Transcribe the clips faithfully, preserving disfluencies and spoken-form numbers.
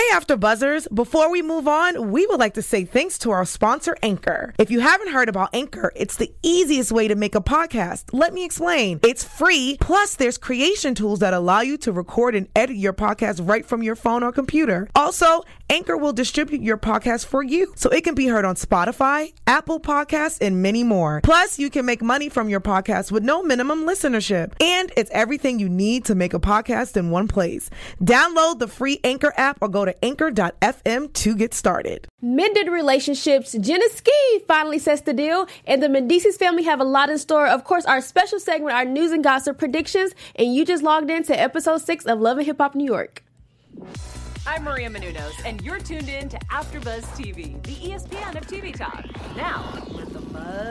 Hey, After Buzzers. Before we move on, we would like to say thanks to our sponsor, Anchor. If you haven't heard about Anchor, it's the easiest way to make a podcast. Let me explain. It's free, plus there's creation tools that allow you to record and edit your podcast right from your phone or computer. Also, Anchor will distribute your podcast for you, so it can be heard on Spotify, Apple Podcasts, and many more. Plus, you can make money from your podcast with no minimum listenership. And it's everything you need to make a podcast in one place. Download the free Anchor app or go to anchor dot f m to get started. Mended relationships. Jenna Ski finally sets the deal, and the Medicis family have a lot in store. Of course, our special segment, our news and gossip predictions, and you just logged in to episode six of Love and Hip Hop New York. I'm Maria Menounos, and you're tuned in to AfterBuzz T V, the E S P N of T V talk. Now, let the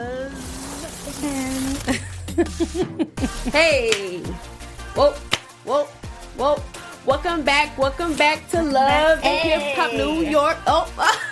buzz begin. Hey. Whoa, whoa, whoa. Welcome back. Welcome back to Love and Hey. Hip Hop New York. Oh,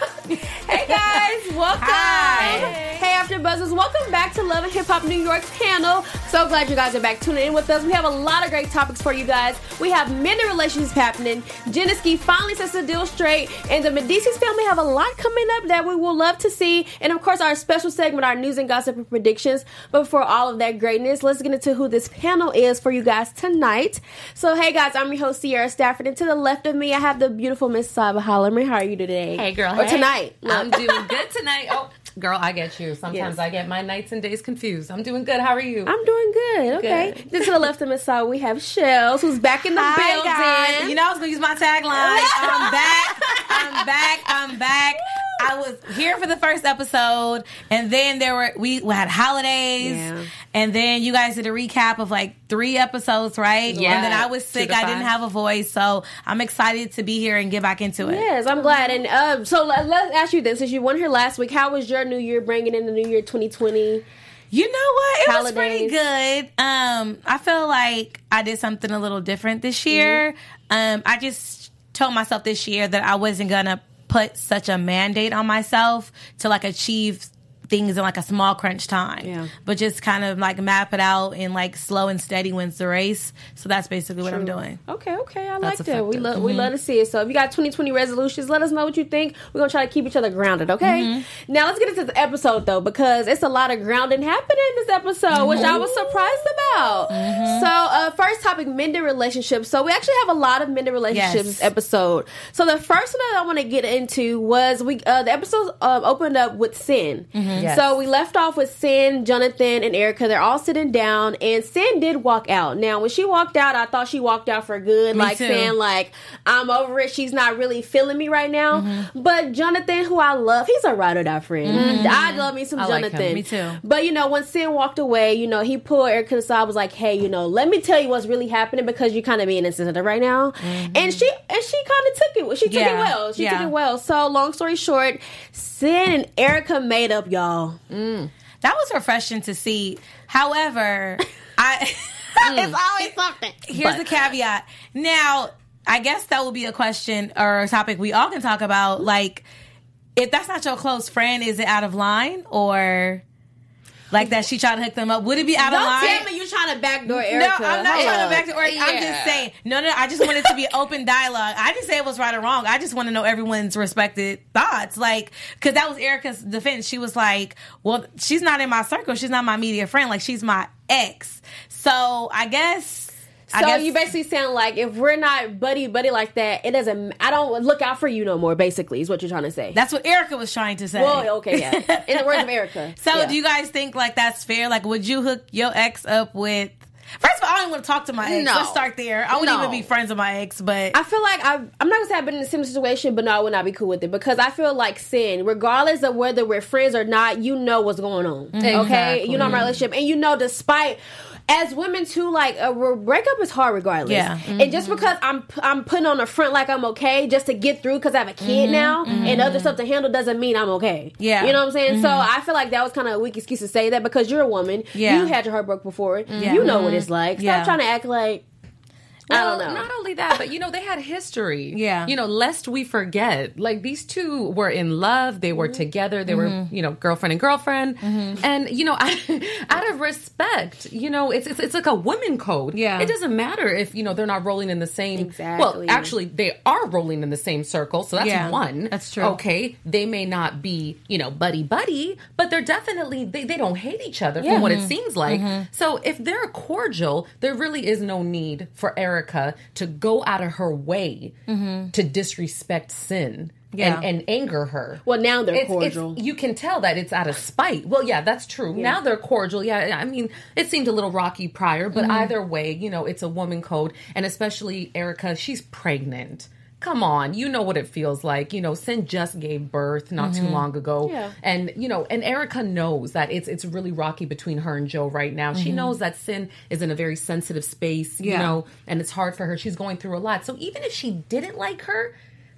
hey guys, welcome. Hi. Hey, After Buzzers, welcome back to Love and Hip Hop New York panel. So glad you guys are back tuning in with us. We have a lot of great topics for you guys. We have many relationships happening. Jenna Ski finally sets the deal straight, and the Medicis family have a lot coming up that we will love to see. And of course, our special segment, our news and gossip and predictions. But before all of that greatness, let's get into who this panel is for you guys tonight. So, hey guys, I'm your host, Sierra Stafford, and to the left of me, I have the beautiful Miss Saba Hollerman. How are you today? Hey, girl. Or hey. tonight. I'm doing good tonight. Oh, girl, I get you. Sometimes Yes. I get my nights and days confused. I'm doing good. How are you? I'm doing good. Okay. Good. Then to the left of Miss Saba, we have Shells, who's back in the Hi, building. guys. You know I was going to use my tagline. I'm back. I'm back. I'm back. I was here for the first episode, and then there were we had holidays, Yeah. and then you guys did a recap of like three episodes, right? Yeah. And then I was sick. Two to I didn't five. have a voice, so I'm excited to be here and get back into it. Yes, I'm glad. And um, so let, let's ask you this. Since you weren't here last week, how was your new year bringing in the new year twenty twenty? You know what? It Holidays. was pretty good. Um, I feel like I did something a little different this year. Mm-hmm. Um, I just told myself this year that I wasn't gonna put such a mandate on myself to like achieve things in like a small crunch time, Yeah. but just kind of like map it out and like slow and steady wins the race. So that's basically what I'm doing. Okay, okay, I like That's that. We effective. love we love to see it. So if you got twenty twenty resolutions, let us know what you think. We're gonna try to keep each other grounded, okay? Now let's get into the episode though, because it's a lot of grounding happening in this episode, which I was surprised about. So uh, first topic, mended relationships. So we actually have a lot of mended relationships Yes. this episode. So the first one that I want to get into was we uh, the episode um, opened up with Sin. Yes. So we left off with Sin, Jonathan, and Erica. They're all sitting down, and Sin did walk out. Now, when she walked out, I thought she walked out for good, Me like too. saying, like, I'm over it. She's not really feeling me right now. Mm-hmm. But Jonathan, who I love, he's a ride or die friend. I love me some I like him. Jonathan. Me too. But, you know, when Sin walked away, you know, he pulled Erica aside, was like, hey, you know, let me tell you what's really happening because you're kind of being insensitive right now. And she and she kind of took it. She took it Yeah. well. She took Yeah. it well. So, long story short, Sin and Erica made up, y'all. That was refreshing to see. However, I It's always something. here's the caveat. Now, I guess that will be a question or a topic we all can talk about. Like, if that's not your close friend, is it out of line or like that she tried to hook them up? Would it be out Don't of line? tell me you're trying to backdoor No, Erica. I'm not Hold trying on. to back to work. I'm just Yeah. saying. No, no, I just want it to be open dialogue. I didn't say it was right or wrong. I just want to know everyone's respected thoughts. Like, because that was Erica's defense. She was like, well, she's not in my circle. She's not my immediate friend. Like, she's my ex. So, I guess... So I guess, you basically sound like if we're not buddy buddy like that, it doesn't. I don't look out for you no more. Basically, is what you're trying to say. That's what Erica was trying to say. Well, okay, yeah. In the words of Erica. So, yeah. do you guys think like that's fair? Like, would you hook your ex up with? First of all, I don't even want to talk to my ex. No. Let's start there. I wouldn't No. even be friends with my ex, but I feel like I've, I'm not gonna say I've been in a similar situation, but no, I would not be cool with it because I feel like Sin, regardless of whether we're friends or not, you know what's going on. Okay, Exactly. you know my relationship, and you know, despite. As women too, like a re- breakup is hard regardless. Yeah. And just because I'm I'm putting on a front like I'm okay just to get through because I have a kid now and other stuff to handle doesn't mean I'm okay. Yeah. You know what I'm saying? So I feel like that was kind of a weak excuse to say that because you're a woman. Yeah. You had your heart broke before. Yeah. You know what it's like. Stop Yeah. trying to act like. I don't know. Not only that, but you know, they had history. Yeah. You know, lest we forget, like these two were in love. They were mm-hmm. together. They mm-hmm. were, you know, girlfriend and girlfriend. Mm-hmm. And, you know, out of respect, you know, it's, it's it's like a women code. Yeah. It doesn't matter if, you know, they're not rolling in the same. Exactly. Well, actually, they are rolling in the same circle. So that's yeah, one. That's true. Okay. They may not be, you know, buddy buddy, but they're definitely, they, they don't hate each other yeah. from what mm-hmm. it seems like. Mm-hmm. So if they're cordial, there really is no need for Erica to go out of her way mm-hmm. to disrespect Sin. Yeah. And, and anger her. Well, now they're it's, cordial. It's, you can tell that it's out of spite. Well, yeah, that's true. Yeah. Now they're cordial. Yeah, I mean, it seemed a little rocky prior, but mm-hmm. either way, you know, it's a woman code. And especially Erica, she's pregnant. Come on, you know what it feels like. You know, Sin just gave birth not mm-hmm. too long ago. Yeah. And, you know, and Erica knows that it's it's really rocky between her and Joe right now. Mm-hmm. She knows that Sin is in a very sensitive space, you yeah. know, and it's hard for her. She's going through a lot. So even if she didn't like her,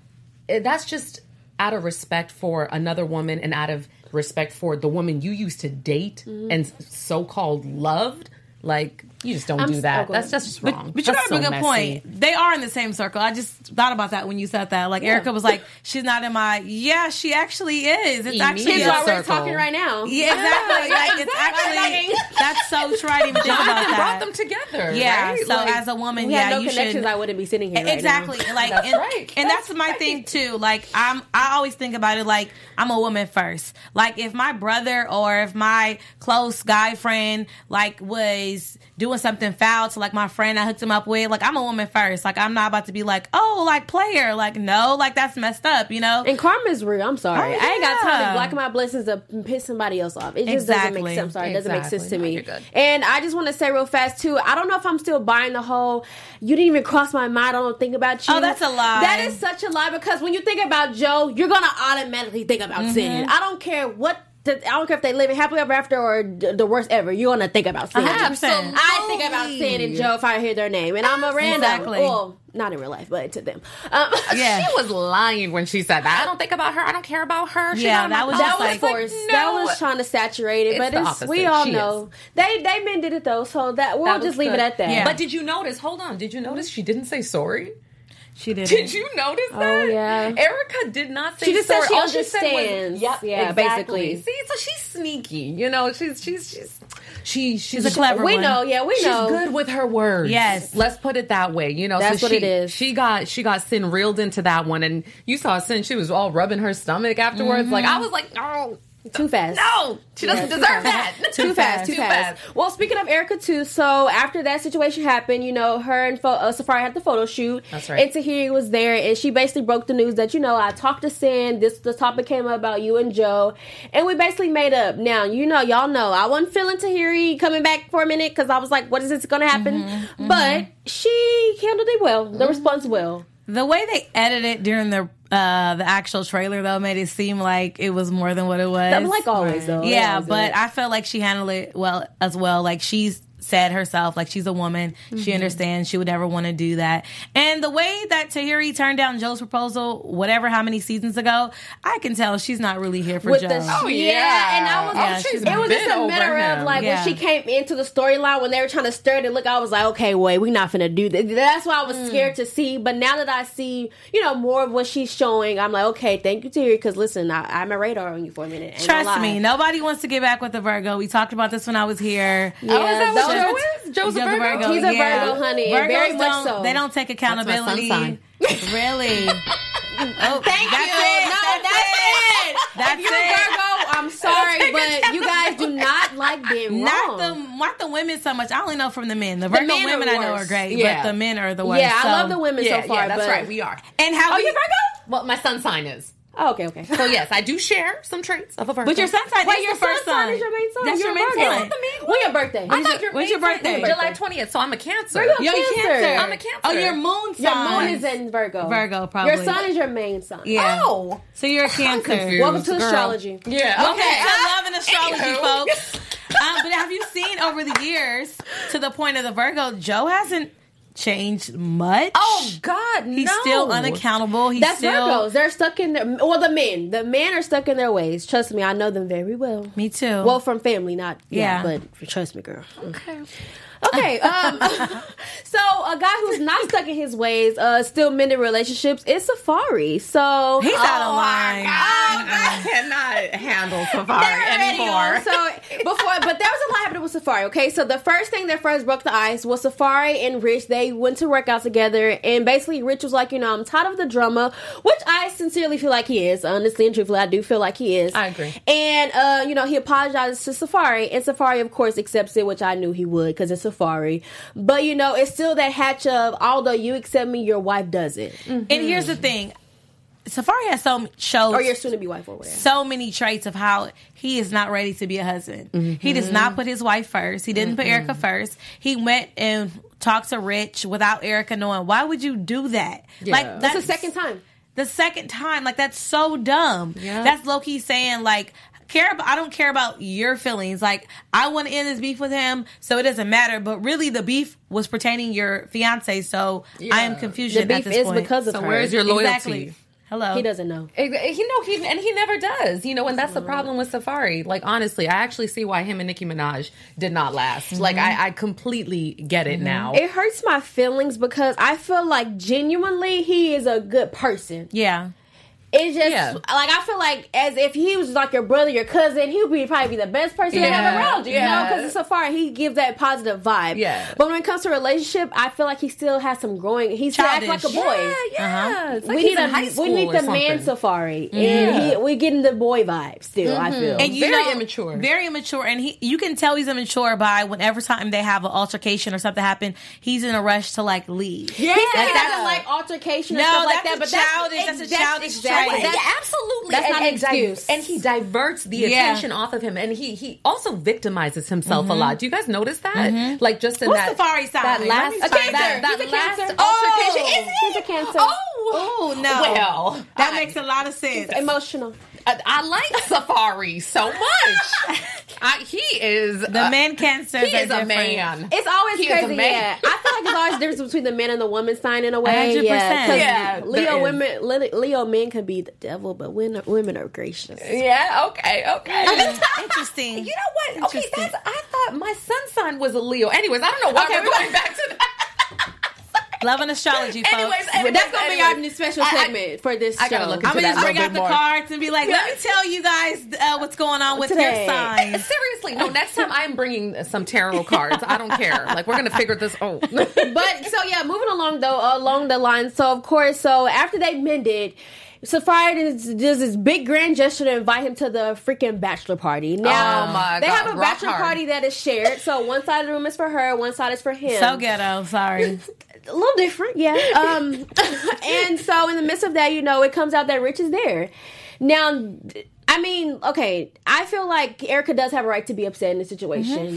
that's just out of respect for another woman and out of respect for the woman you used to date mm-hmm. and so-called loved. Like, you just don't I'm do that. so That's just wrong. But, but you That's got a so good messy. point. They are in the same circle. I just thought about that when you said that. Like, yeah. Erica was like, she's not in my... Yeah, she actually is. It's actually... Here's why we're circle. talking right now. Yeah, exactly. Yeah, like, it's actually... That's so true. I didn't even think about Jonathan that. brought them together. Yeah, right? so like, as a woman, we yeah, had no you connections, should... I wouldn't be sitting here right exactly. now. Like, that's and, right. And that's that's my right. thing, too. Like, I'm, I always think about it like, I'm a woman first. Like, if my brother or if my close guy friend, like, was doing something foul to, like, my friend I hooked him up with, like, I'm a woman first. Like, I'm not about to be like, oh, like, player. Like, no, like, that's messed up, you know? And karma's real. I'm sorry. Oh, yeah. I ain't got time to block my blessings to piss somebody else off. It just Exactly. doesn't make sense. I'm sorry. It doesn't make Exactly. sense to No, me. you're good. And I just want to say real fast, too, I don't know if I'm still buying the whole, you didn't even cross my mind, I don't think about you. Oh, that's a lie. That is such a lie because when you think about Joe, you're going to automatically think about Mm-hmm. Sin. I don't care what. I don't care if they live it happily ever after or the worst ever. You're gonna think about Sin. one hundred percent. I think about Sin and Joe if I hear their name, and I'm a random. Exactly. Well, not in real life, but to them. Um, Yeah. She was lying when she said that. I don't think about her. I don't care about her. She's Yeah, not in my that was thoughts. That just was like- forced. no. That was trying to saturate it, It's but the it's, opposite. we all She know they they men did it though. So that we'll That was just leave good. it at that. Yeah. But did you notice? Hold on. Did you notice she didn't say sorry? She did. Did you notice that? Oh, yeah. Erica did not say She just said sorry. she All she said was, understands. yep, Yeah, exactly. basically. See, so she's sneaky. You know, she's she's she's she she's She's a clever We one. know, yeah, we She's know. good with her words. Yes. Let's put it that way. You know, That's so what she, it is. She got she got Sin reeled into that one, and you saw Sin. She was all rubbing her stomach afterwards. Like I was like, oh, Too fast. no, she doesn't Yeah, too deserve fast. that. Too fast, too fast. Well, speaking of Erica too, so after that situation happened, you know, her and Fo- uh, Safari had the photo shoot. That's right. And Tahiri was there, and she basically broke the news that, you know, I talked to Sin. This the topic came up about you and Joe, and we basically made up. Now, you know, y'all know I wasn't feeling Tahiri coming back for a minute because I was like, what is this going to happen? Mm-hmm, But she handled it well. The response well. The way they edited it during the uh, the actual trailer, though, made it seem like it was more than what it was. Like always, though. Yeah, Always but is. I felt like she handled it well as well. Like she's said herself, like she's a woman. She understands she would never want to do that. And the way that Tahiri turned down Joe's proposal, whatever, how many seasons ago, I can tell she's not really here for With Joe. the Oh, yeah. yeah. and I was Yeah, like, she's it was just been a over matter of him. like Yeah. when she came into the storyline when they were trying to stir it and look, I was like, okay, wait, we're not finna do that. That's why I was scared to see. But now that I see, you know, more of what she's showing, I'm like, okay, thank you, Terry, because listen, I, I'm a radar on you for a minute. Ain't no Trust lie. me, nobody wants to get back with the Virgo. We talked about this when I was here. Yeah, Oh, is that what those Joe are- is? Joe's a Joe's a Virgo? Virgo. He's a yeah. Virgo, honey, and Virgos very much don't- so. They don't take accountability. sun Really? Oh, Thank that's you. It. No, that's, that's it. it. That's If you're it. a Virgo, I'm sorry, but you guys do not like being Not wrong. the not the women so much. I only know from the men. The The Virgo men are women I know are worse. great, Yeah. but the men are the worst. yeah, I So- love the women Yeah, so far. yeah, that's but, right. We are. And how Oh, we, you're Virgo? Well, my sun sign is. Oh, okay, okay. So yes, I do share some traits of a Virgo. But your sun sign Wait, is your the first sun sign sign. is your main sign. That's You're your a main Virgo. sign. Isn't the main When your birthday? I thought your when's your main sign- birthday? July twentieth. So I'm a Cancer. Virgo. Yo, you Cancer. Cancer. I'm a Cancer. Oh, your moon sign. Your moon is in Virgo. Virgo, probably. Your sun is your main sign. Yeah. Oh. So you're a Cancer. confused. Welcome to Girl. astrology. Yeah. Okay, I love an astrology, Anywho. folks. Um, but have you seen over the years, to the point of the Virgo, Joe hasn't changed much. Oh God, He's no. still unaccountable. He's That's still, Virgos. They're stuck in their. Well, the men. The men are stuck in their ways. Trust me, I know them very well. Me too. Well, from family, not yeah. Yeah. But trust me, girl. Okay. Okay, um, so a guy who's not stuck in his ways, uh, still mending relationships is Safari. So He's out of Oh, line. I cannot handle Safari anymore. So before, but there was a lot happening with Safari. Okay, so the first thing that first broke the ice was Safari and Rich. They went to work out together, and basically Rich was like, you know, I'm tired of the drama, which I sincerely feel like he is. Honestly and truthfully, I do feel like he is. I agree. And uh, you know, he apologizes to Safari, and Safari, of course, accepts it, which I knew he would because it's Safari. But you know, it's still that hatch of, although you accept me, your wife doesn't, And here's the thing. Safari has so shows or your soon-to-be wife or whatever. so many traits of how he is not ready to be a husband. Mm-hmm. He does not put his wife first. He didn't put Erica first. He went and talked to Rich without Erica knowing. Why would you do that? Like That's the second time. The second time, like that's so dumb. Yeah. That's low key saying like, care about. I don't care about your feelings. Like I want to end this beef with him, so it doesn't matter. But really, the beef was pertaining your fiance. So I am confused. The at beef this is point. because of So her. where's your loyalty? Exactly. Hello. He doesn't know. You know, he and he never does. You know, and that's the problem with Safari. Like, honestly, I actually see why him and Nicki Minaj did not last. Mm-hmm. Like, I, I completely get it now. It hurts my feelings because I feel like genuinely he is a good person. Yeah. It's just Yeah. like I feel like as if he was like your brother, your cousin, he would be probably be the best person to Yeah. have around you. You know, Yeah. because it's Safari, he gives that positive vibe. Yeah. But when it comes to relationship, I feel like he still has some growing. He still acts like a Childish. boy. Yeah, yeah. It's like we he's need a in high we school need or the something. man Safari, and he, we getting the boy vibe still. I feel. And you Very know, immature. Very immature. And he you can tell he's immature by whenever time they have an altercation or something happen, he's in a rush to like leave. Yeah, he Like, said he that's- doesn't like altercation and No, stuff like that's that. a But childish- that's, that's a childish exactly. trait. That's, Yeah, absolutely. That's and, not an and di- excuse. and he diverts the Yeah. attention off of him, and he he also victimizes himself a lot. Do you guys notice that? Like just in What's that Safari sign? that Let last me A find cancer. that, that He's a last cancer. altercation. Oh. Is He's he? a cancer. Oh, Oh no. well, That I- makes a lot of sense. Emotional. I, I like Safari so much. I, he is The uh, men cancers He are is a different. man. It's always He is a crazy. man. Yeah, I feel like there's always a difference between the man and the woman sign in a way. one hundred percent. Yeah, 'cause Yeah, there Leo is. women, Leo Leo men can be the devil, but women women are gracious. Yeah. Okay. Okay. Interesting. You know what? Okay, Interesting. that's. I thought my sun's sign was a Leo. Anyways, I don't know why Okay, we're we- going back to that. Love and astrology, folks. Anyways, But anyways, that's gonna be our anyways. new special I- I- segment for this I show. gotta look I'm into gonna that just a bring little out bit the more. cards and be like, let me tell you guys uh, what's going on with Today. your signs. Seriously, no. Next time I'm bringing some tarot cards. I don't care. Like we're gonna figure this out. But so yeah, moving along though, uh, along the line. So of course, so after they mended, Safari does, does this big grand gesture to invite him to the freaking bachelor party. Now Oh, my they God. have a Rock bachelor hard. party that is shared. So one side of the room is for her, one side is for him. So ghetto. Sorry. A little different, yeah. Um, and so in the midst of that, you know, it comes out that Rich is there. Now, I mean, okay, I feel like Erica does have a right to be upset in the situation.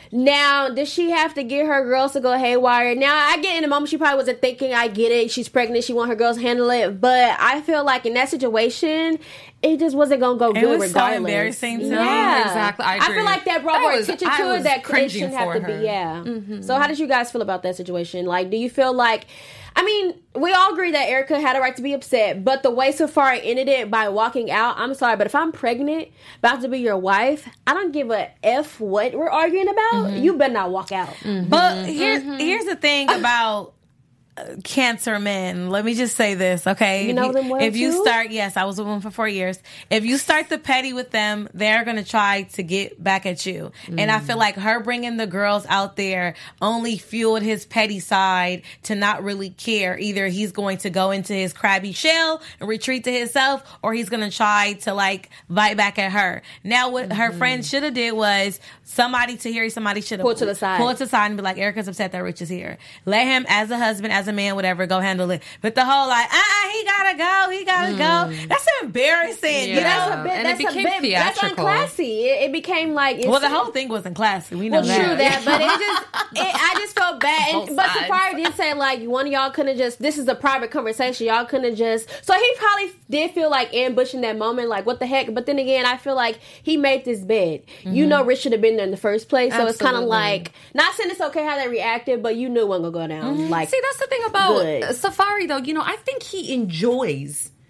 Now, does she have to get her girls to go haywire? Now, I get in the moment she probably wasn't thinking, I get it, she's pregnant, she want her girls to handle it. But I feel like in that situation, it just wasn't going to go It good was so regardless. embarrassing to me. Yeah. Exactly, I I agree. feel like that brought I more was- attention I to it was that it cringing shouldn't have for to her. be. Yeah. So how did you guys feel about that situation? Like, do you feel like, I mean, we all agree that Erica had a right to be upset, but the way Safari ended it by walking out, I'm sorry, but if I'm pregnant, about to be your wife, I don't give a F what we're arguing about. You better not walk out. But here's here's the thing about uh, cancer men. Let me just say this, okay? You know if them well, If you too? start, yes, I was with them for four years. If you start the petty with them, they're gonna try to get back at you. And I feel like her bringing the girls out there only fueled his petty side to not really care. Either he's going to go into his crabby shell and retreat to himself, or he's gonna try to like bite back at her. Now, what her friend should have did was somebody to hear somebody should have Pull to the side. Pull to the side and be like, Erica's upset that Rich is here. Let him, as a husband, as a man, whatever, go handle it. But the whole like, uh-uh, he gotta go, he gotta go. That's embarrassing, you Yeah. know? That's a bit, And it that's a became bit, that's theatrical. unclassy. It, it became like, it's, Well, the whole thing wasn't classy. We know Well, that. true that, but it just, it, I just felt bad. Both And, but sides. Safari did say like one of y'all couldn't have just. This is a private conversation. Y'all couldn't have just. So he probably did feel like ambushing that moment. Like what the heck? But then again, I feel like he made this bed. You know, Rich should have been there in the first place. So it's kind of Absolutely. like not saying it's okay how they reacted, but you knew it wasn't gonna go down. Like See, that's the thing about Good. Safari, though. You know, I think he enjoys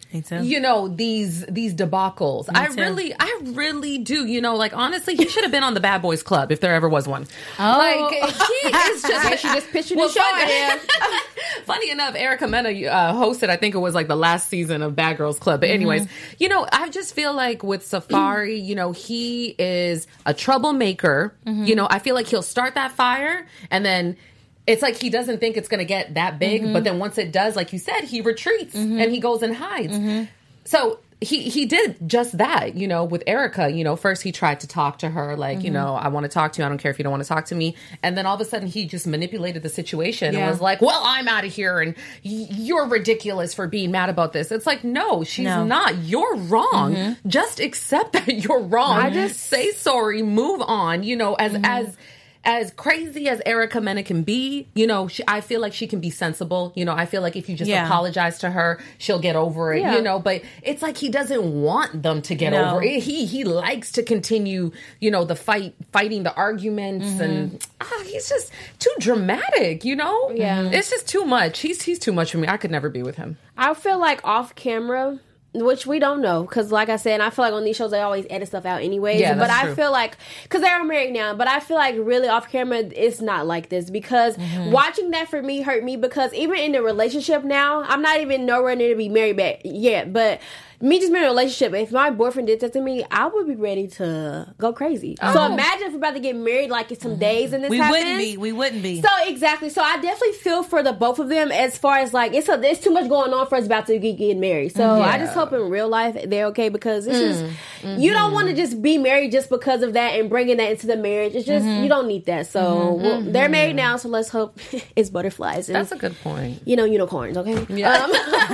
Me too. You know, these these debacles. Me I too. really, I really do. You know, like honestly, he should have been on the Bad Boys Club if there ever was one. Oh. Like he is just. She just pictured Well, the show funny, idea. funny enough, Erica Mena uh, hosted. I think it was like the last season of Bad Girls Club. But anyways, Mm-hmm. you know, I just feel like with Safari, you know, he is a troublemaker. Mm-hmm. You know, I feel like he'll start that fire and then. It's like he doesn't think it's going to get that big, Mm-hmm. but then once it does, like you said, he retreats and he goes and hides. Mm-hmm. So he he did just that, you know, with Erica. You know, first he tried to talk to her, like, Mm-hmm. you know, I want to talk to you. I don't care if you don't want to talk to me. And then all of a sudden he just manipulated the situation Yeah. and was like, well, I'm out of here and y- you're ridiculous for being mad about this. It's like, no, she's No. not. You're wrong. Just accept that you're wrong. I just- say sorry, move on, you know, as, as, as crazy as Erica Mena can be, you know, she, I feel like she can be sensible. You know, I feel like if you just Yeah. apologize to her, she'll get over it, Yeah. you know, but it's like he doesn't want them to get No. over it. He he likes to continue, you know, the fight, fighting the arguments and ah, he's just too dramatic, you know? Yeah. It's just too much. He's he's too much for me. I could never be with him. I feel like off camera, which we don't know, because like I said, I feel like on these shows they always edit stuff out anyways. Yeah, but that's I true. feel like, because they're married now, but I feel like really off camera it's not like this, because Mm-hmm. watching that for me hurt me, because even in the relationship now, I'm not even nowhere near to be married back yet, but me just being in a relationship, if my boyfriend did that to me, I would be ready to go crazy. So Oh. imagine if we're about to get married like it's some days and this We happens. wouldn't be. We wouldn't be. So exactly. So I definitely feel for the both of them as far as like it's a, there's too much going on for us about to get getting married. So I just hope in real life they're okay, because it's just you don't want to just be married just because of that and bringing that into the marriage. It's just you don't need that. So well, they're married now. So let's hope it's butterflies and That's a good point. you know unicorns. Okay. Yeah. Um,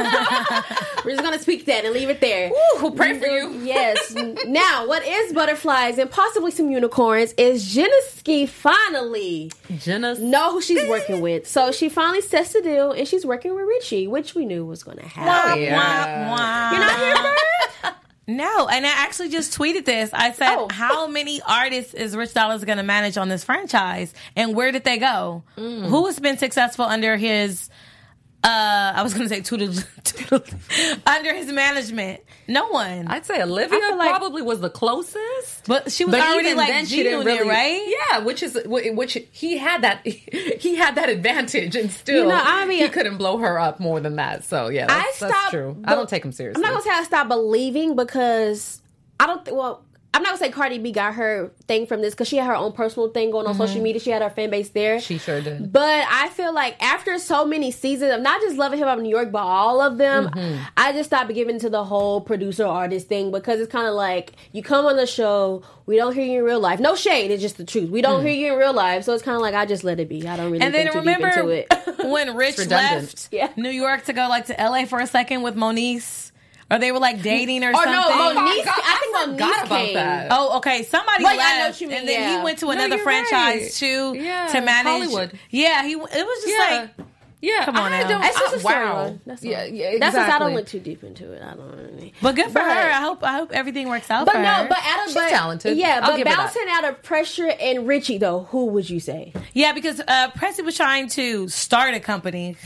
we're just gonna speak that and leave it there. Ooh, we'll pray for you. Yes. Now, what is butterflies and possibly some unicorns is Jeniski finally Jenna. know who she's working with. So she finally sets the deal and she's working with Richie, which we knew was going to happen. Yeah. Wah, wah. You're not here, Bird? No, and I actually just tweeted this. I said, Oh. how many artists is Rich Dollaz going to manage on this franchise? And where did they go? Mm. Who has been successful under his, uh, I was going to say toodle, toodle, under his management? No one. I'd say Olivia I feel like- probably was the closest. but she was But already even like then, she G didn't Unit, really, right? Yeah, which is which he had that he had that advantage, and still You know, I mean- he couldn't blow her up more than that. So yeah, that's, I that's stopped true. I be- don't take him seriously. I'm not going to say I stopped believing, because I don't, th- well, I'm not going to say Cardi B got her thing from this, because she had her own personal thing going on social media. She had her fan base there. She sure did. But I feel like after so many seasons of not just Love and Hip Hop New York, but all of them, Mm-hmm. I just stopped giving to the whole producer artist thing, because it's kind of like you come on the show, we don't hear you in real life. No shade, it's just the truth. We don't Mm. hear you in real life, so it's kind of like I just let it be. I don't really And then think too remember deep into it. when Rich redundant. left Yeah. New York to go like to L A for a second with Moniece? Or they were like dating or Or something? no, Moniece. forgot- I think I forgot Moniece about came. that. Oh, okay. Somebody Like, I left, know what you mean, and then yeah. he went to No, another you're franchise right. too Yeah, to manage Hollywood. Yeah, he. It was just Yeah. like, Yeah, Come on I now. don't. That's just a I- storyline. wow. That's all. yeah, yeah, That's just, I don't exactly. look too deep into it. I don't really. but good for But- her. I hope. I hope everything works out But for no, her. but out of She's but, talented. Yeah, I'll but give her that. bouncing out of Pressure and Richie though, who would you say? yeah, because uh, Pressy was trying to start a company,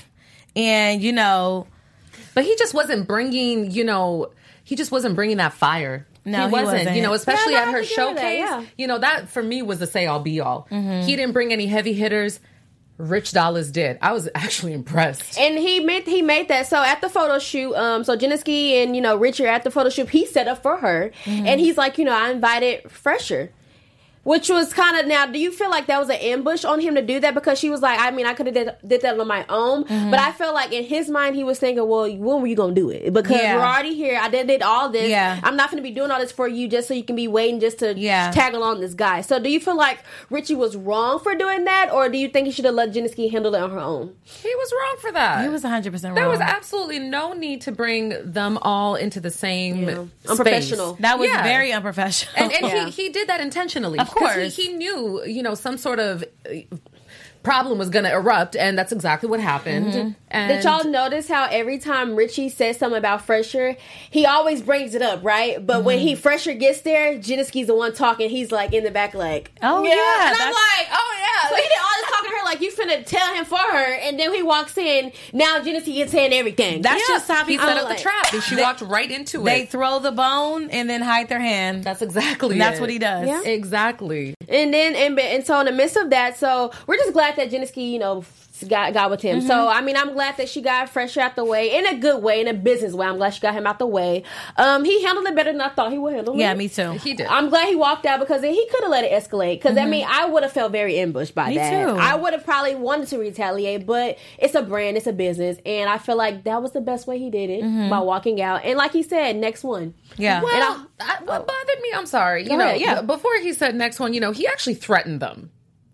and you know, But he just wasn't bringing, you know, he just wasn't bringing that fire. No, he he wasn't. wasn't. You know, especially Yeah, no, at I her can give her that, showcase. yeah. You know, that for me was the say all be all. He didn't bring any heavy hitters. Rich Dollaz did. I was actually impressed. And he made he made that. So at the photo shoot, um, so Jeniski and you know Richard at the photo shoot, he set up for her, and he's like, you know, I invited Fresher. Which was kind of, now, do you feel like that was an ambush on him to do that? Because she was like, I mean, I could have did, did that on my own. Mm-hmm. But I feel like in his mind, he was thinking, well, when were you going to do it? Because Yeah. we're already here. I did, did all this. Yeah. I'm not going to be doing all this for you just so you can be waiting just to Yeah. tag along this guy. So do you feel like Richie was wrong for doing that? Or do you think he should have let Jeniski handle it on her own? He was wrong for that. he was one hundred percent wrong. There was absolutely no need to bring them all into the same Yeah. space. Unprofessional. that was Yeah. very unprofessional. And, and Yeah. he, he did that intentionally. Of 'Cause course. He, he knew, you know, some sort of uh, problem was going to erupt, and that's exactly what happened. Mm-hmm. And Did y'all notice how every time Richie says something about Fresher, he always brings it up, right? But mm-hmm. when he Fresher gets there, Jeniski's the one talking. He's like in the back, like, oh yeah, yeah. And I'm that's- like, oh yeah. So he did all this talking to her, like you finna tell him for her, and then he walks in. Now Jeniski gets saying everything. That's Yeah. just how he people set up like- the trap, and she They- walked right into They it. throw the bone and then hide their hand. That's exactly And that's it. what he does. Yeah. Exactly. And then, and, and so in the midst of that, so we're just glad that Jeniski, you know, got got with him. Mm-hmm. So I mean, I'm glad that she got Fresher out the way in a good way, in a business way. I'm glad she got him out the way. Um, he handled it better than I thought he would handle it. Yeah, me too. He did. I'm glad he walked out because he could have let it escalate. Because I mean, I would have felt very ambushed by Me that. too. I would have probably wanted to retaliate, but it's a brand, it's a business, and I feel like that was the best way he did it by walking out. And like he said, next one. Yeah. Well, And I- I, what bothered me, I'm sorry. You Go know, ahead, yeah. b- before he said next one, you know, he actually threatened them.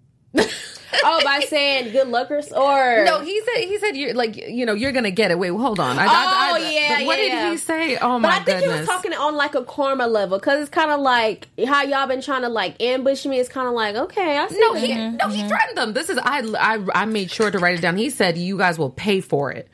Oh, by saying good luckers or No, he said he said you're like you know you're gonna get it. Wait, hold on. I, Oh, I, I, yeah, What yeah, did yeah. he say? Oh But my I think goodness. he was talking on like a karma level because it's kind of like how y'all been trying to like ambush me. It's kind of like okay, I see. No, that. he no he threatened them. This is I, I I made sure to write it down. He said you guys will pay for it.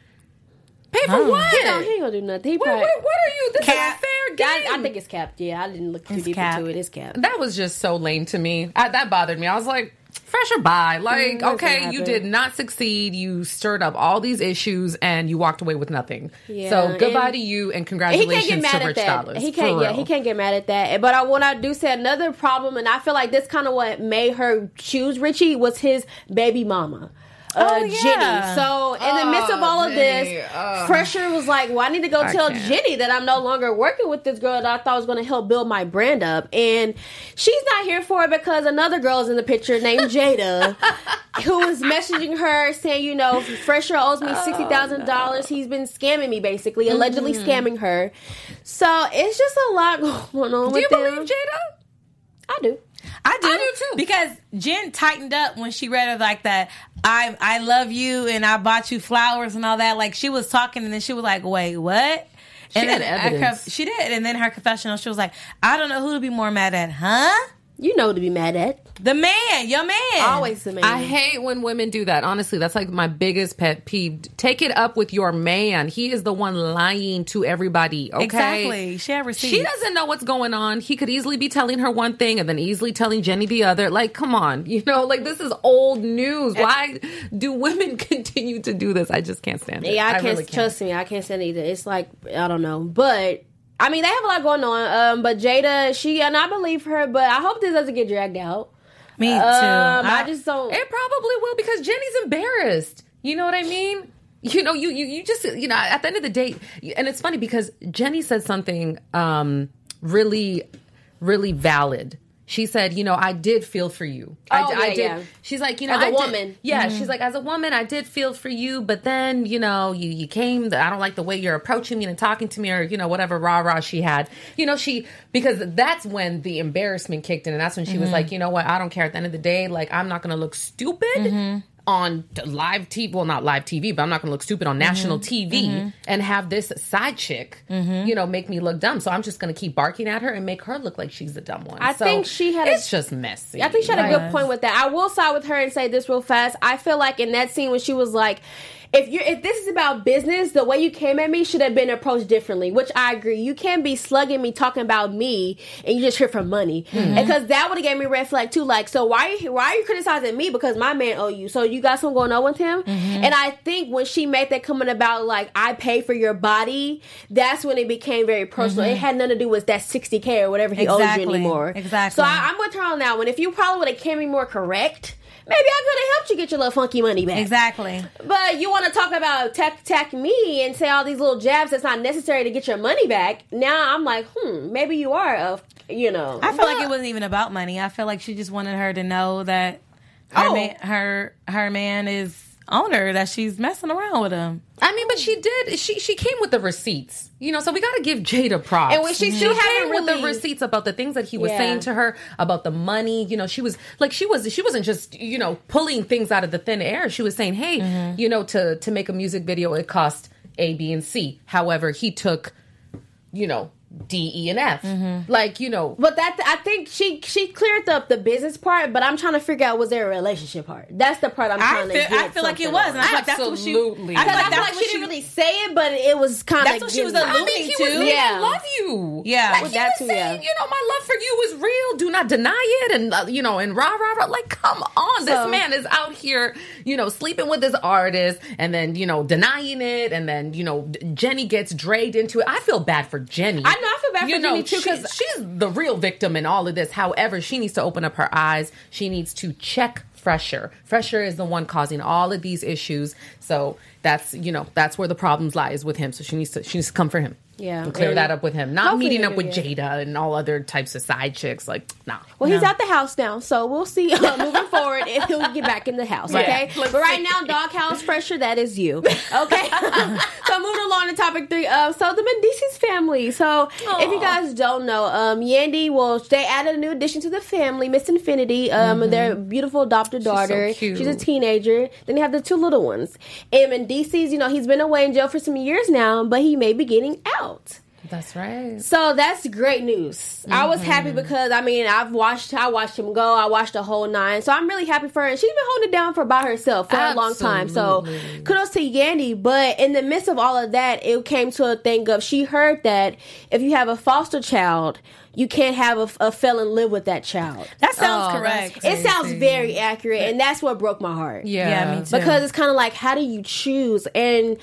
Pay for what? He, don't, he ain't gonna do nothing. He What, probably, what, what are you? This Cap. is a fair game. I, I think it's capped. Yeah, I didn't look too It's deep capped. into it. It's capped. that was just so lame to me. I, that bothered me. I was like, fresh or buy? Like, Mm, okay, nothing you happened. did not succeed. You stirred up all these issues and you walked away with nothing. Yeah, so goodbye and- to you and He congratulations can't get mad to at Rich that. Dollars. He can't. For Yeah, real. he can't get mad at that. But I, when I do say another problem, and I feel like this kind of what made her choose Richie was his baby mama. Uh, Oh, yeah. Jenny. So in the midst of all of Jenny. this, Ugh. Fresher was like, "Well, I need to go I tell can't. Jenny that I'm no longer working with this girl that I thought was going to help build my brand up." And she's not here for it because another girl is in the picture named Jada, who is messaging her saying, "You know, Fresher owes me sixty thousand dollars. He's been scamming me, basically, allegedly scamming her." So it's just a lot going on Do with you them. believe Jada? I do. I do, I do too. because Jen tightened up when she read it like that. I I love you and I bought you flowers and all that. Like she was talking and then she was like, "Wait, what?" She And had then her evidence. conf- she did, and then her confessional, she was like, "I don't know who to be more mad at, huh? You know who to be mad at. The man, your man, Always the man. I hate when women do that. Honestly, that's like my biggest pet peeve. Take it up with your man. He is the one lying to everybody. Okay, Exactly. She had receipts. She doesn't know what's going on. He could easily be telling her one thing and then easily telling Jenny the other. Like, come on, you know, like this is old news. Why do women continue to do this? I just can't stand it. Yeah, I, can't, really can't. trust me. I can't stand it either. It's like I don't know, but I mean they have a lot going on. Um, but Jada, she and I believe her, but I hope this doesn't get dragged out. Me too. Um, I, just don't. It probably will because Jenny's embarrassed. You know what I mean? You know, you you you just you know at the end of the day, and it's funny because Jenny said something um, really, really valid. She said, you know, I did feel for you. I, Oh, I yeah, did. yeah. She's like, you know, As a I did- woman. yeah, she's like, as a woman, I did feel for you, but then, you know, you you came. I don't like the way you're approaching me and talking to me, or you know, whatever rah rah she had. You know, she because that's when the embarrassment kicked in, and that's when she was like, you know what, I don't care. At the end of the day, like, I'm not going to look stupid. On t- live T V, well, not live T V, but I'm not going to look stupid on national T V and have this side chick, you know, make me look dumb. So I'm just going to keep barking at her and make her look like she's the dumb one. I So think she had a- It's just messy. I think she had a Right. good point with that. I will side with her and say this real fast. I feel like in that scene when she was like, if you if this is about business, the way you came at me should have been approached differently, which I agree. You can't be slugging me talking about me and you just here for money. Because that would have gave me a red flag too. Like, so why are you, why are you criticizing me because my man owe you? So you got something going on with him? And I think when she made that comment about like I pay for your body, that's when it became very personal. It had nothing to do with that sixty K or whatever he owes you Exactly. anymore. Exactly. So I, I'm with her on that one. If you probably would have came in more correct, maybe I could have helped you get your little funky money back. Exactly. But you want to talk about tack tack me and say all these little jabs that's not necessary to get your money back. Now I'm like, hmm, maybe you are a, you know. I feel like it wasn't even about money. I feel like she just wanted her to know that her Oh. man, her her man is on her, that she's messing around with him. I mean, but she did. She she came with the receipts, you know. So we got to give Jada props. And when she she still came haven't with the really- receipts about the things that he was Yeah. saying to her about the money. You know, she was like she was she wasn't just you know pulling things out of the thin air. She was saying, hey, Mm-hmm. you know, to to make a music video, it cost A, B, and C. However, he took, you know, D, E, and F. Mm-hmm. Like, you know. But that, I think she she cleared up the business part, but I'm trying to figure out, was there a relationship part? That's the part I'm trying I feel, to get I feel like it was. And I feel like that's what she, Absolutely. I feel like, I feel that's like what she didn't really say it, but it was kind of. That's what she was alluding I mean, he to. was saying, Yeah. I love you. Yeah. Like, With he that was too, saying, yeah. you know, my love for you is real. Do not deny it. And, uh, you know, and rah, rah, rah. Like, come on. So- this man is out here, you know, sleeping with his artist and then, you know, denying it. And then, you know, Jenny gets dragged into it. I feel bad for Jenny. I know, I feel bad you for know, Jenny too, she- 'cause- she's the real victim in all of this. However, she needs to open up her eyes. She needs to check Fresher. Fresher is the one causing all of these issues. So that's, you know, that's where the problems lies with him. So she needs to, she needs to come for him. Yeah. And clear And that up with him. Not hopefully meeting he'll up do with it. Jada and all other types of side chicks. Like, nah. Well, he's No. out the house now, so we'll see uh, moving forward if he'll get back in the house, okay? Yeah. But right now, doghouse pressure, that is you, okay? So moving along to topic three. Uh, so the Medicis family. So if you guys don't know, um, Yandy, well, they added a new addition to the family, Miss Infinity, um, Mm-hmm. their beautiful adopted daughter. cute. She's a teenager. Then they have the two little ones. And Medicis, you know, he's been away in jail for some years now, but he may be getting out. That's right. So that's great news. I was happy because I mean I've watched I watched him go. I watched the whole nine. So I'm really happy for her. And she's been holding it down for by herself for a long time. So Absolutely. kudos to Yandy. But in the midst of all of that, it came to a thing of she heard that if you have a foster child, you can't have a, a felon live with that child. That sounds Oh, correct. that's It sounds very accurate, and that's what broke my heart. Yeah. Yeah, me too. Because it's kind of like, how do you choose? And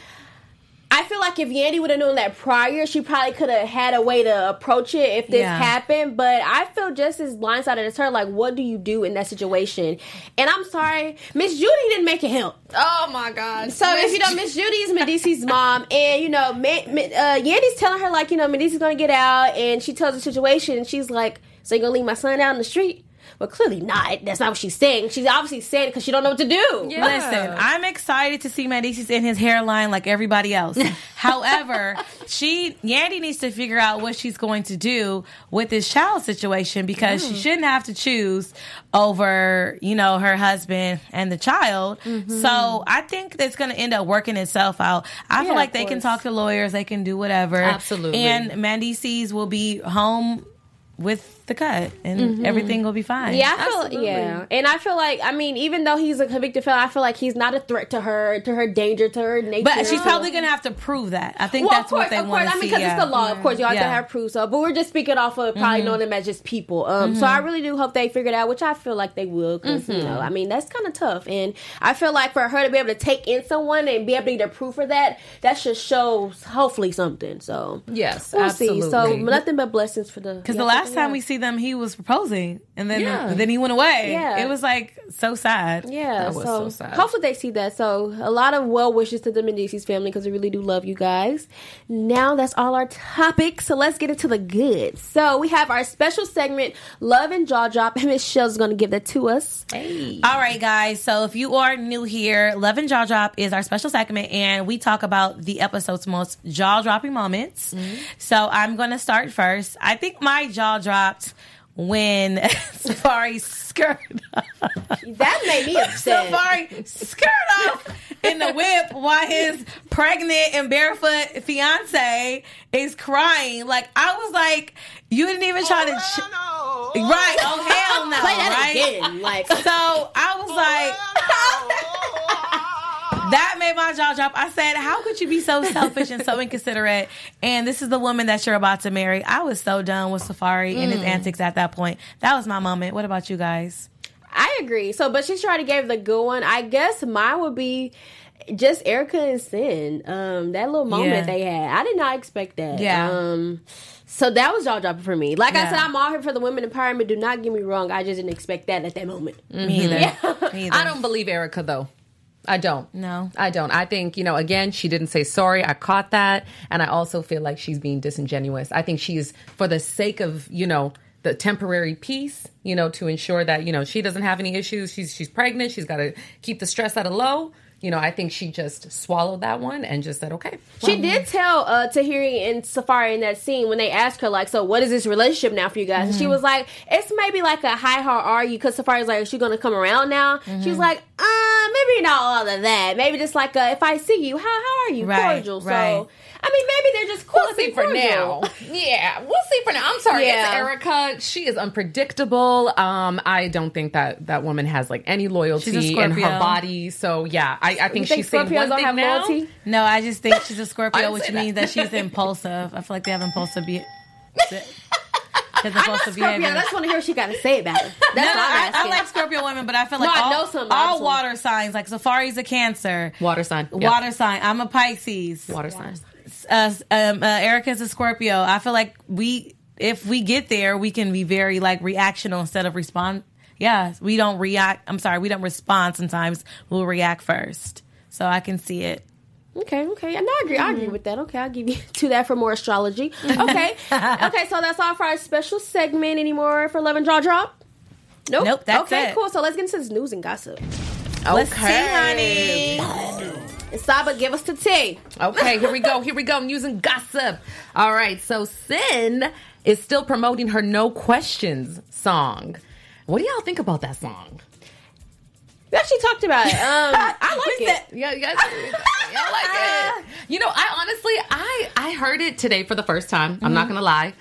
I feel like if Yandy would have known that prior, she probably could have had a way to approach it if this Yeah. happened. But I feel just as blindsided as her. Like, what do you do in that situation? And I'm sorry, Miss Judy didn't make it help. Oh my God. So if you know, Miss Judy is Medici's mom, and you know, Ma- Ma- uh, Yandy's telling her like, you know, Medici's gonna get out, and she tells the situation, and she's like, "So you gonna leave my son out in the street?" But clearly not. That's not what she's saying. She's obviously saying it because she don't know what to do. Yeah. Listen, I'm excited to see Medicis in his hairline like everybody else. However, she Yandy needs to figure out what she's going to do with this child situation because she shouldn't have to choose over, you know, her husband and the child. So I think it's going to end up working itself out. I Yeah, feel like of they can course. talk to lawyers, they can do whatever. Absolutely. And Medicis will be home with the cut and everything will be fine. Yeah, I feel Absolutely. yeah, and I feel like I mean, even though he's a convicted felon, I feel like he's not a threat to her, to her danger, to her nature. But she's probably going to have to prove that. I think well, that's of course, what they of want course. to I mean, see. because it's the law. Of course, you always Yeah. gotta have proof. So, but we're just speaking off of probably knowing them as just people. Um, so I really do hope they figure it out, which I feel like they will. Because you know, I mean, that's kind of tough, and I feel like for her to be able to take in someone and be able to get a proof for that, that should show hopefully something. So Yes, we'll absolutely. see. So nothing but blessings for the Because yeah, the last yeah. time we see them, he was proposing, and then Yeah. then he went away. Yeah. It was like so sad. Yeah, That was so, so sad. hopefully they see that. So a lot of well wishes to the Medicis family because we really do love you guys. Now that's all our topics. So let's get into the good. So we have our special segment, Love and Jaw Drop, and Miss Shell's going to give that to us. Hey. All right, guys. So if you are new here, Love and Jaw Drop is our special segment, and we talk about the episode's most jaw dropping moments. So I'm going to start first. I think my jaw dropped when Safari skirt That made me upset. Safari skirt off in the whip while his pregnant and barefoot fiance is crying. Like, I was like, you didn't even try to. Ch- right. Oh, hell no. Play that right? again. Like, So I was like, that made my jaw drop. I said, how could you be so selfish and so inconsiderate? And this is the woman that you're about to marry. I was so done with Safari and his antics at that point. That was my moment. What about you guys? I agree. So, but she's trying to give the good one. I guess mine would be just Erica and Sin. Um, that little moment Yeah. they had. I did not expect that. Yeah. Um, so that was jaw dropping for me. Like I Yeah. said, I'm all here for the women empowerment. Do not get me wrong. I just didn't expect that at that moment. Me either. Me either. I don't believe Erica though. I don't. No. I don't. I think, you know, again, she didn't say sorry. I caught that. And I also feel like she's being disingenuous. I think she's, for the sake of, you know, the temporary peace, you know, to ensure that, you know, she doesn't have any issues. She's she's pregnant. She's got to keep the stress at a low. You know, I think she just swallowed that one and just said, okay. She did tell uh, Tahiri and Safari in that scene when they asked her, like, so what is this relationship now for you guys? And she was like, it's maybe like a hi, how are you? Because Safari's like, is she going to come around now? She was like, uh, maybe not all of that. Maybe just like, a, if I see you, how, how are you? Right, Cordial. right. So I mean, maybe they're just cool. We'll see for now. Yeah, we'll see for now. I'm sorry, Yeah. it's Erica. She is unpredictable. Um, I don't think that that woman has like any loyalty She's a in her Scorpio. body. So yeah, I, I think You think she's saying Scorpios one don't thing have now. loyalty? No, I just think she's a I Scorpio, didn't which say means that. that she's impulsive. I feel like they have impulsive be- I'm not Scorpio. I just want to hear what she got to say about it. That's No, what no, I'm I, asking. I like Scorpio women, but I feel like No, I all, know some. all Some. water signs, like Safari's a Cancer, Water sign. Yep. water sign. I'm a Pisces. Water sign. Uh, um, uh, Erica's a Scorpio. I feel like we, if we get there, we can be very like reactional instead of respond. Yeah, we don't react. I'm sorry, we don't respond. Sometimes we'll react first. So I can see it. Okay, okay. And I agree. I agree with that. Okay, I'll give you to that for more astrology. Okay. Okay, so that's all for our special segment. Any more for Love and Draw Drop? Nope. Nope, that's okay, it. cool. So let's get into this news and gossip. Let's see, honey. And Saba, give us the tea. Okay, here we go. Here we go. News and gossip. All right. So Sin is still promoting her No Questions song. What do y'all think about that song? We actually talked about it. Um, I like it. Yeah, yeah, y'all like it. You know, I honestly, I I heard it today for the first time. I'm not gonna lie.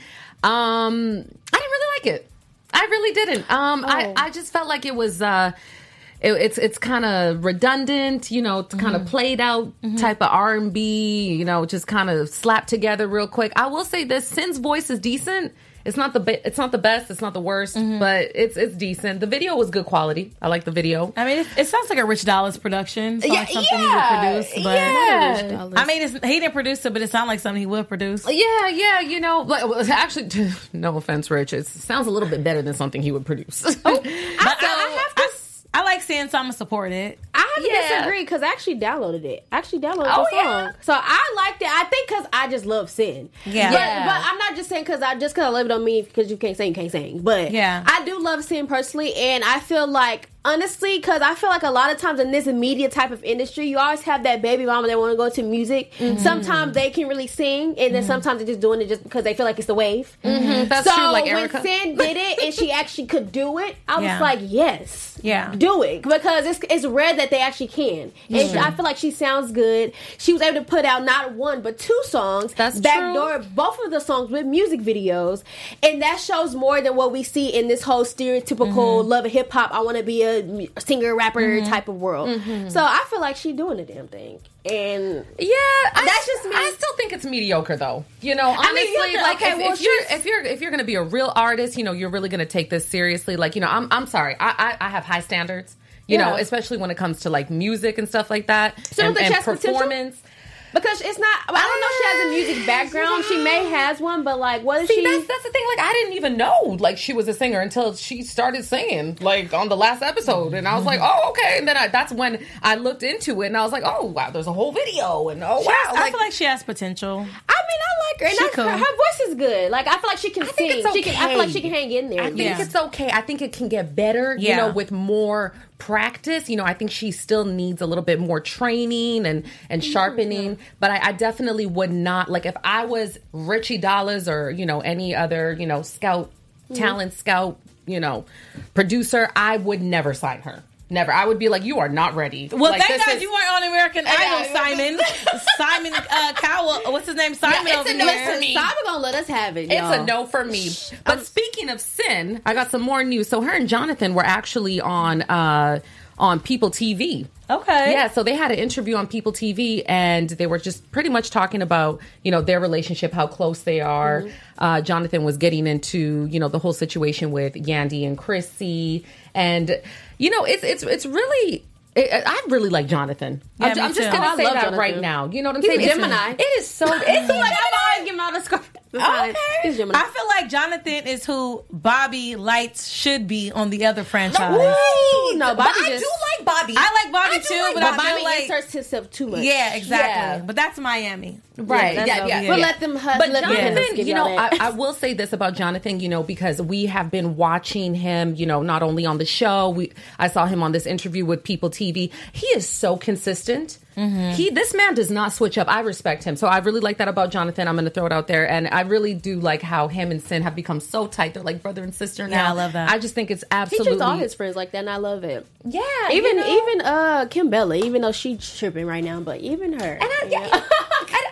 Um, I didn't really like it. I really didn't. Um, I I just felt like it was. Uh, It, it's it's kind of redundant, you know, it's kind of played out type of R and B, you know, just kind of slapped together real quick. I will say this: Sin's voice is decent. It's not the be- it's not the best, it's not the worst, but it's it's decent. The video was good quality. I like the video. I mean, it, it sounds like a Rich Dollars production. Sounds Yeah, like something yeah, he would produce. But yeah. I mean, it's, he didn't produce it, but it sounds like something he would produce. Yeah, yeah, you know, like, well, actually, no offense, Rich, it sounds a little bit better than something he would produce. But I, I, I have to. I, I like Sin, so I'm gonna support it. I have to Yeah. disagree because I actually downloaded it. I actually downloaded Oh, the song, yeah? so I liked it. I think because I just love Sin. Yeah. but, Yeah. but I'm not just saying because I just because I love it don't mean because you can't sing, you can't sing. But Yeah. I do love Sin personally, and I feel like honestly because I feel like a lot of times in this media type of industry, you always have that baby mama that want to go to music. Mm-hmm. Sometimes they can really sing, and then sometimes they're just doing it just because they feel like it's the wave. Mm-hmm. That's so true, like when Erica. Sin did it and she actually could do it, I Yeah. was like, yes, Yeah. do it because it's it's rare that they actually can. And I feel like she sounds good. She was able to put out not one but two songs. That's backdoor both of the songs with music videos, and that shows more than what we see in this whole stereotypical love of hip hop. I want to be a singer rapper type of world. So I feel like she's doing the damn thing. And Yeah, I, That's just me. I still think it's mediocre, though. You know, honestly, mean, you have to- like okay, if, well, if you're she's- if you're if you're going to be a real artist, you know, you're really going to take this seriously. Like, you know, I'm I'm sorry, I I, I have high standards. You Yeah. know, especially when it comes to like music and stuff like that, So and, the and chess potential? performance. because it's not, I don't know if she has a music background. She may has one, but like, what is See, she? that's that's the thing. Like, I didn't even know like she was a singer until she started singing like on the last episode, and I was like, oh, okay. And then I, that's when I looked into it, and I was like, oh wow, there's a whole video, and oh wow, I like, feel like she has potential. I mean, I like her, and She I, cool. her, her voice is good. Like, I feel like she can I think sing. it's She can. I feel like okay. she can hang in there. I think Yeah. it's okay. I think it can get better, you Yeah. know, with more practice. You know, I think she still needs a little bit more training and, and sharpening. But I, I definitely would not, like, if I was Richie Dollars or, you know, any other, you know, scout, talent scout, you know, producer, I would never sign her. Never. I would be like, you are not ready. Well, like, thank this God is- you weren't on American Idol, Simon. Simon uh, Cowell. What's his name? Simon it's over a no here. for me. Saba gonna let us have it. It's y'all. a no for me. But speaking of Sin, I got some more news. So her and Jonathan were actually on uh, on People T V. Okay. Yeah, so they had an interview on People T V, and they were just pretty much talking about, you know, their relationship, how close they are. Uh, Jonathan was getting into, you know, the whole situation with Yandy and Chrissy, and you know, it's it's it's really. It, I really like Jonathan. Yeah, I'm, me I'm just too. gonna Oh, I say love that Jonathan. right now. You know what I'm He's saying? a It's- Gemini. It is so. It's Like, I'm always giving out a score. Okay. He's Gemini. I feel like Jonathan is who Bobby Lights should be on the other franchise. Ooh, no, but Bobby I just- do like Bobby. I like Bobby I do too, like but But I Bobby feel like inserts himself too much. yeah, exactly. Yeah. But that's Miami, Right. That's Yeah, over yeah. here. We'll let them. Hus- But let them Jonathan, Hennessy give you y'all know, that. I, I will say this about Jonathan, you know, because we have been watching him, you know, not only on the show. We I saw him on this interview with People T V. He is so consistent. Mm-hmm. He this man does not switch up. I respect him, so I really like that about Jonathan. I'm going to throw it out there, and I really do like how him and Sin have become so tight. They're like brother and sister now. Yeah, I love that. I just think it's He absolutely treats all his friends like that, and I love it. yeah. Even you know? even uh Kim Bella, even though she's tripping right now, but even her. And I, you know? yeah, and,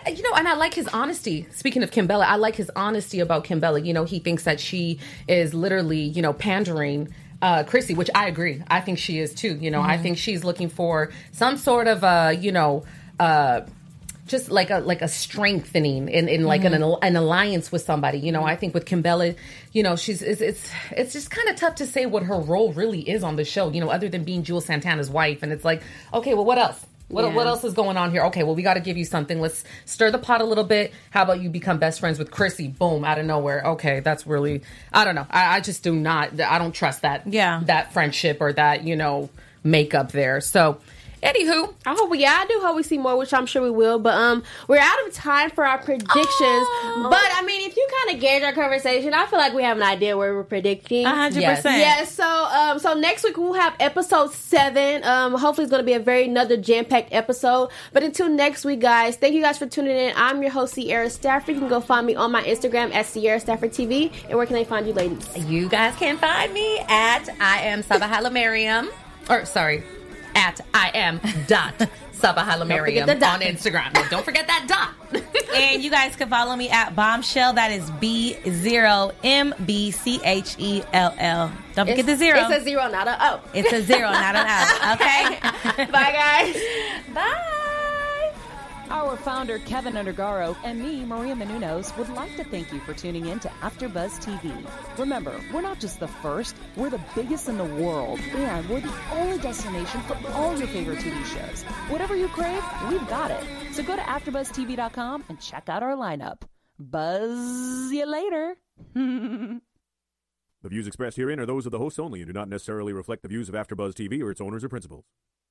you know, and I like his honesty. Speaking of Kim Bella, I like his honesty about Kim Bella. You know, he thinks that she is literally, you know, pandering uh, Chrissy, which I agree. I think she is too. You know, mm-hmm. I think she's looking for some sort of, uh, you know, uh, just like a like a strengthening in, in like mm-hmm. an an alliance with somebody. You know, I think with Kim Bella, you know, she's it's it's, it's just kind of tough to say what her role really is on the show. You know, other than being Jules Santana's wife, and it's like, okay, well, what else? What, yeah. what else is going on here? Okay, well, we got to give you something. Let's stir the pot a little bit. How about you become best friends with Chrissy? Boom, out of nowhere. Okay, that's really, I don't know. I, I just do not, I don't trust that, yeah. that friendship or that, you know, makeup there. So, anywho, I hope we, yeah, I do hope we see more, which I'm sure we will. But um, we're out of time for our predictions. Oh. But I mean, if you kind of gauge our conversation, I feel like we have an idea where we're predicting. A hundred percent. Yes. So um, so next week we'll have episode seven. Um, hopefully it's going to be a very another jam packed episode. But until next week, guys, thank you guys for tuning in. I'm your host Sierra Stafford. You can go find me on my Instagram at Sierra Stafford T V. And where can they find you, ladies? You guys can find me at I am Sabah Halamariam. Or sorry. At I am dot Sabah Halamariam on Instagram. No, don't forget that dot. And you guys can follow me at Bombshell. That is B zero M B C H E L L. Don't forget it's, the zero. It's a zero, not a O. It's a zero, not an O. Okay. Bye, guys. Bye. Our founder, Kevin Undergaro, and me, Maria Menounos, would like to thank you for tuning in to AfterBuzz T V. Remember, we're not just the first, we're the biggest in the world, and we're the only destination for all your favorite T V shows. Whatever you crave, we've got it. So go to after buzz T V dot com and check out our lineup. Buzz you later. The views expressed herein are those of the hosts only and do not necessarily reflect the views of AfterBuzz T V or its owners or principals.